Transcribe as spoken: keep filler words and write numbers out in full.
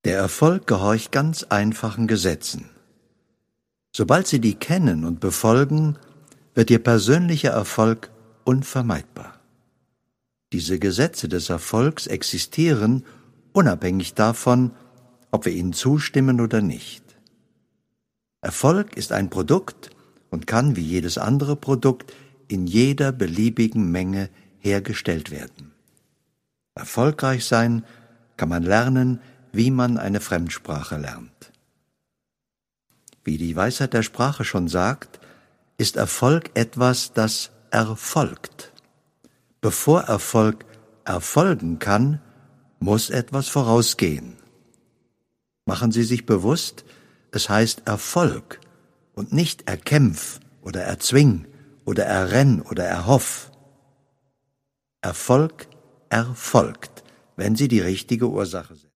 Der Erfolg gehorcht ganz einfachen Gesetzen. Sobald Sie die kennen und befolgen, wird Ihr persönlicher Erfolg unvermeidbar. Diese Gesetze des Erfolgs existieren unabhängig davon, ob wir ihnen zustimmen oder nicht. Erfolg ist ein Produkt und kann wie jedes andere Produkt in jeder beliebigen Menge hergestellt werden. Erfolgreich sein kann man lernen, wie man eine Fremdsprache lernt. Wie die Weisheit der Sprache schon sagt, ist Erfolg etwas, das erfolgt. Bevor Erfolg erfolgen kann, muss etwas vorausgehen. Machen Sie sich bewusst, es heißt Erfolg und nicht erkämpf oder erzwing oder errenn oder erhoff. Erfolg erfolgt, wenn Sie die richtige Ursache setzen.